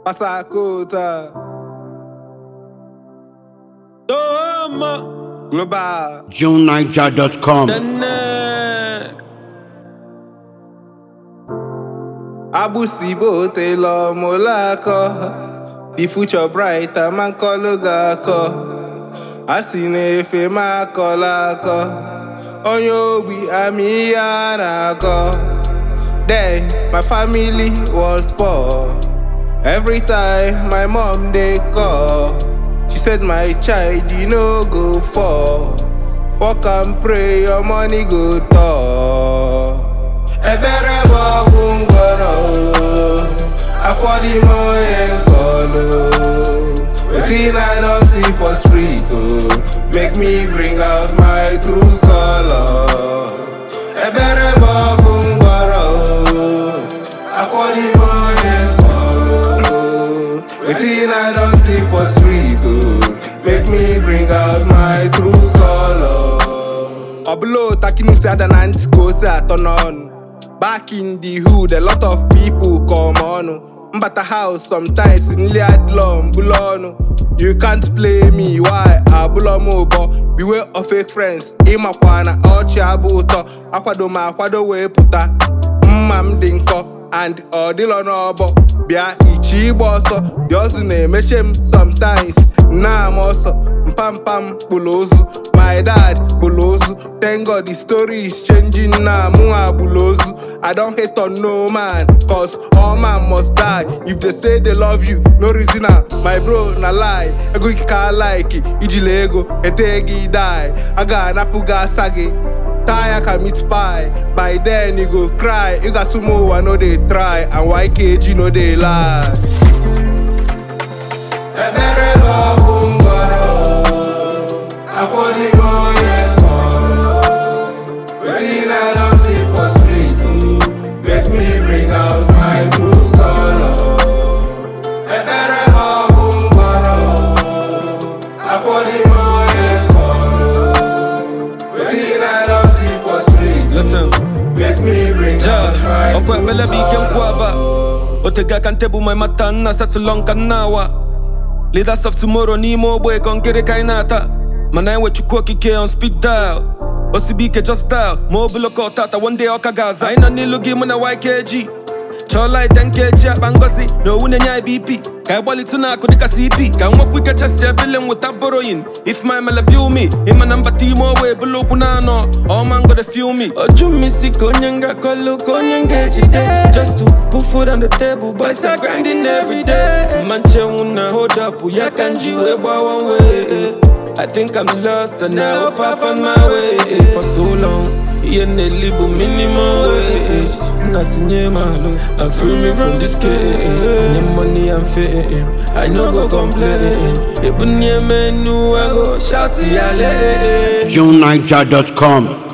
Pasakota Toma Global JuneNiger.com Abusibo Telo Molako The future brighter man kologako Asine fe makolako Onyobi amiyanako. Then my family was poor. Every time my mom they call, she said, my child, you know go for. Walk and pray, your money go tall. Ebere wagungoro, afford the money colo. Wetin I don't see for street, oh, make me bring out my true color. Ebere wagungoro, afford the money colo. Wetin I don't see for street, oh, make me bring out my true color. Oblo takinu say adananti go say aturn on. Back in the hood, a lot of people come on. Mbata house sometimes in Liadlom, Bulono. You can't play me, why? Abulomo, but beware of fake friends. Imakwana, Ochi Abuto, Aquadoma, Aquado we puta. Mam dinko, and Odilo Nobo. Bia Ichi bosso, yours name, Meshem sometimes. Nah, I'm also Pam Pam Bulozu. My dad, Bulozu. Thank God the story is changing now. Mua Bulozu. I don't hate on no man, cause all man must die. If they say they love you, no reason now. My bro, na lie. I go kika like it. Ijilego, etegi die. I got an apuga sage. Tire can meet pie. By then you go cry. You got sumo, I know they try. And YKG know they lie. Listen, make me bring out my Otega can tebu my matana satulong kanawa. Leaders of tomorrow nimo boy kon kere kainata. Manai we chukoki ke on speed dial. Osibike just dial. Mobile ko tata one day okagaza. Aina nilugi muna YKG. Cholai 10 kg at Bangosi. No one nyai BP. Kai bali tuna kudika CP. Can walk with a chest billing without borrowing. If my mela view me, in my number timo way below punano. All man gotta feel me. Oju misi konyanga kolo konyanga jide. Just to put food on the table, boys are grinding every day. Manche una hold up, ya kanji we one way. I think I'm lost and I hope I find my way. For so long, yen libu minimum wage. Nothing in my life, and free me from this case. Nye money and fame, I no go complain. Even nye menu, I go shout yale. JuneNiger.com